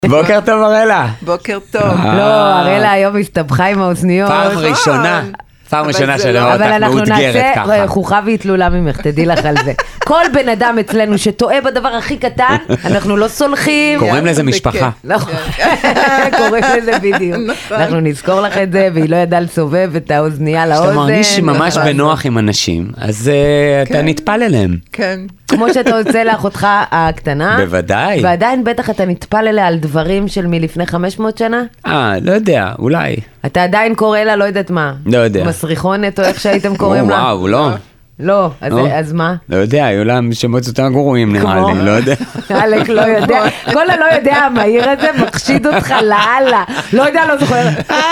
בוקר טוב אראלה. בוקר טוב. לא, אראלה היום הסתבכה עם האוזניות. פעם ראשונה שאני רואה אותך מאותגרת ככה. אבל אנחנו נעשה חוכה והתלולה ממך, תדעי לך על זה. כל בן אדם אצלנו שטועה בדבר הכי קטן, אנחנו לא סולחים. קוראים לזה משפחה. קוראים לזה בדיוק. אנחנו נזכור לך את זה, והיא לא ידעה לסובב את האוזנייה לאוזן. כשאתה מרגיש ממש בנוח עם אנשים, אז אתה נטפל אליהם. כן. כמו שאתה עושה לאחותך הקטנה. בוודאי. ועדיין בטח אתה נטפל אליה על דברים של מלפני 500 שנה? לא יודע, אולי. אתה עדיין קורא לה, לא יודעת מה. לא יודע. מסריחונת או איך שהייתם קוראים לה? וואו, לא. לא, אז מה? לא יודע, היו לה שמות יותר גרועים נראה לי, לא יודע. אלק לא יודע, כל הלא יודע המהיר הזה מחשיד אותך לאללה. לא יודע, לא זוכר.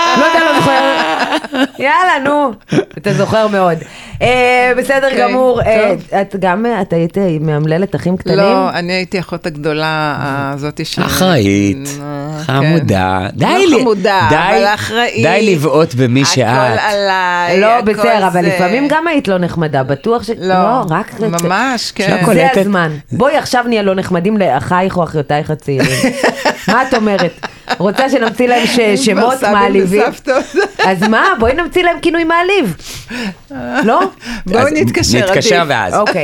יאללה, נו. אתה זוכר מאוד. בסדר גמור. אתה היית מאמללת אחים קטנים? לא, אני הייתי אחות הגדולה הזאת ש... אחראית, חמודה. לא חמודה, אבל אחראית. די לבעוט במי שאת. הכל עליי, לא, בסדר, אבל לפעמים גם היית לא נחמדה. בטוח ש... לא, ממש, כן. זה הזמן. בואי עכשיו נהיה לא נחמדים לאחייך או אחיותייך הצעירים. מה את אומרת? רוצה שנמציא להם שמות מעליבים? אז מה? בואי נמציא להם כינוי מעליב. לא? בואו נתקשר. נתקשר ואז. אוקיי.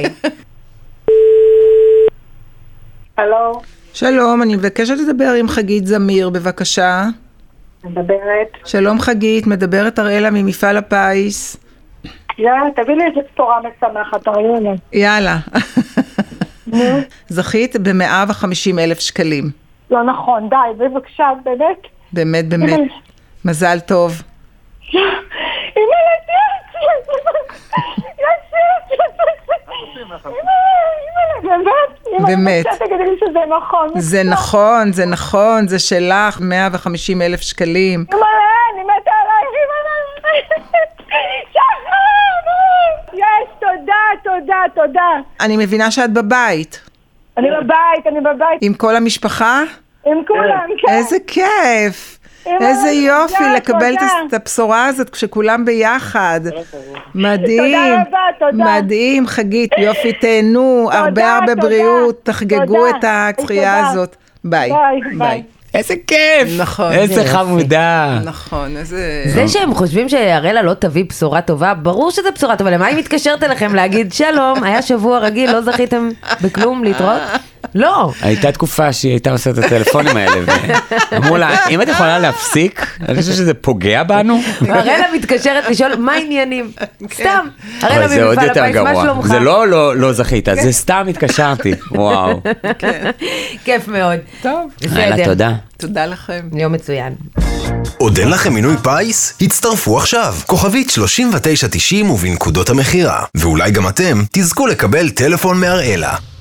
הלו. שלום, אני מבקשת לדבר עם חגית זמיר, בבקשה. מדברת. שלום חגית, מדברת אראלה ממפעל הפיס. יאללה, תביא לי איזה בשורה משמחת, אראלה. יאללה. זכית ב150,000 שקלים. לא נכון, די, בבקשה, באמת? באמת. מזל טוב. באמת. זה נכון, זה שלך, 150,000 שקלים. אני מתה עלייך, יש, תודה. אני מבינה שאת בבית. אני בבית. עם כל המשפחה? עם כולם, כן. איזה כיף. איזה יופי לקבל את הבשורה הזאת כשכולם ביחד. מדהים. תודה. מדהים, חגית. יופי, תהנו. הרבה בריאות. תחגגו את הצחייה הזאת. ביי. איזה כיף. נכון. איזה חמודה. נכון, איזה... זה שהם חושבים שאראלה לא תביא בשורה טובה, ברור שזה בשורה טובה. למה היא מתקשרת אליכם להגיד שלום, היה שבוע רגיל, לא זכיתם בכלום להתראות? לא. הייתה תקופה שהיא הייתה עושה את הטלפונים האלה, ואמרו לה, אם את יכולה להפסיק, אני חושב שזה פוגע בנו. אראלה מתקשרת לשאול, מה העניינים? סתם. אראלה זה עוד ממפעל יותר הפיס, מה גרוע. שלומך? זה לא זכית, זה סתם התקשרתי. וואו. כיף מאוד. טוב. יאללה, תודה. תודה לכם. יום מצוין. עוד אין לכם מינוי פיס? הצטרפו עכשיו. כוכבית 3990 ובנקודות המחירה. ואולי גם אתם תזכו לקבל טלפון מאראלה.